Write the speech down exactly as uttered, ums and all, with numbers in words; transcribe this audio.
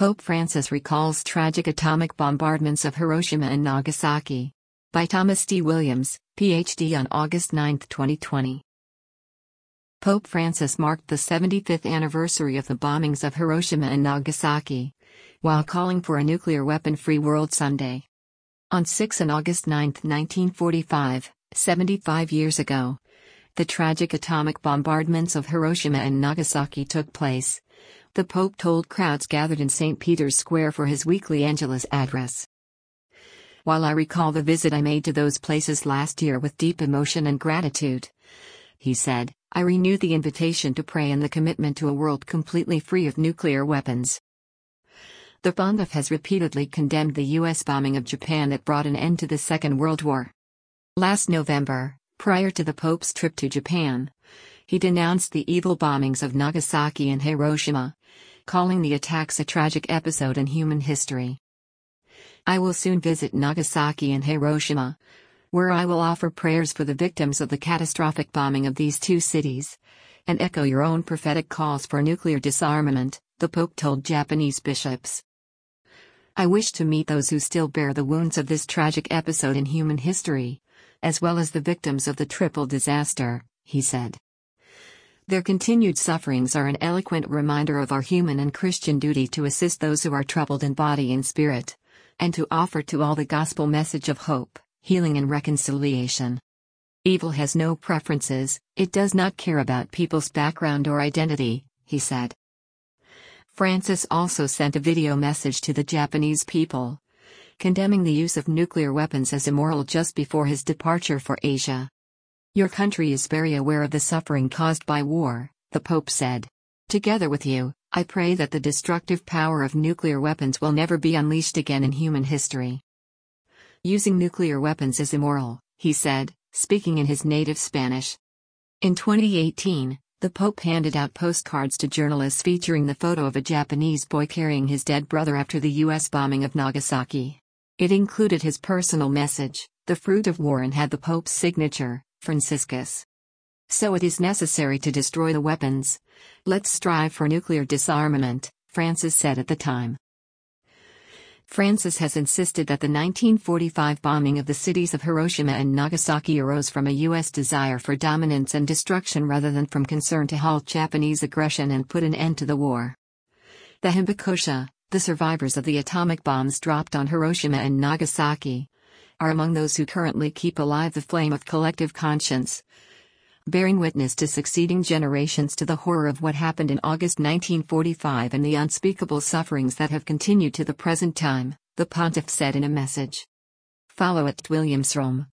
Pope Francis recalls tragic atomic bombardments of Hiroshima and Nagasaki. By Thomas D. Williams, P H D on August ninth, twenty twenty. Pope Francis marked the seventy-fifth anniversary of the bombings of Hiroshima and Nagasaki, while calling for a nuclear weapon-free world Sunday. On sixth of August ninth, nineteen forty-five, seventy-five years ago, the tragic atomic bombardments of Hiroshima and Nagasaki took place. The Pope told crowds gathered in Saint Peter's Square for his weekly Angelus address. While I recall the visit I made to those places last year with deep emotion and gratitude, he said, I renew the invitation to pray and the commitment to a world completely free of nuclear weapons. The Pontiff has repeatedly condemned the U S bombing of Japan that brought an end to the Second World War. Last November, prior to the Pope's trip to Japan, he denounced the evil bombings of Nagasaki and Hiroshima, calling the attacks a tragic episode in human history. I will soon visit Nagasaki and Hiroshima, where I will offer prayers for the victims of the catastrophic bombing of these two cities, and echo your own prophetic calls for nuclear disarmament, the Pope told Japanese bishops. I wish to meet those who still bear the wounds of this tragic episode in human history, as well as the victims of the triple disaster, he said. Their continued sufferings are an eloquent reminder of our human and Christian duty to assist those who are troubled in body and spirit, and to offer to all the gospel message of hope, healing and reconciliation. Evil has no preferences, it does not care about people's background or identity, he said. Francis also sent a video message to the Japanese people, condemning the use of nuclear weapons as immoral just before his departure for Asia. Your country is very aware of the suffering caused by war, the Pope said. Together with you, I pray that the destructive power of nuclear weapons will never be unleashed again in human history. Using nuclear weapons is immoral, he said, speaking in his native Spanish. In twenty eighteen, the Pope handed out postcards to journalists featuring the photo of a Japanese boy carrying his dead brother after the U S bombing of Nagasaki. It included his personal message, The Fruit of War, and had the Pope's signature, Franciscus. So it is necessary to destroy the weapons. Let's strive for nuclear disarmament, Francis said at the time. Francis has insisted that the nineteen forty-five bombing of the cities of Hiroshima and Nagasaki arose from a U S desire for dominance and destruction rather than from concern to halt Japanese aggression and put an end to the war. The Hibakusha, the survivors of the atomic bombs dropped on Hiroshima and Nagasaki, are among those who currently keep alive the flame of collective conscience, bearing witness to succeeding generations to the horror of what happened in August nineteen forty-five and the unspeakable sufferings that have continued to the present time, the Pontiff said in a message. Follow at Williams Rome.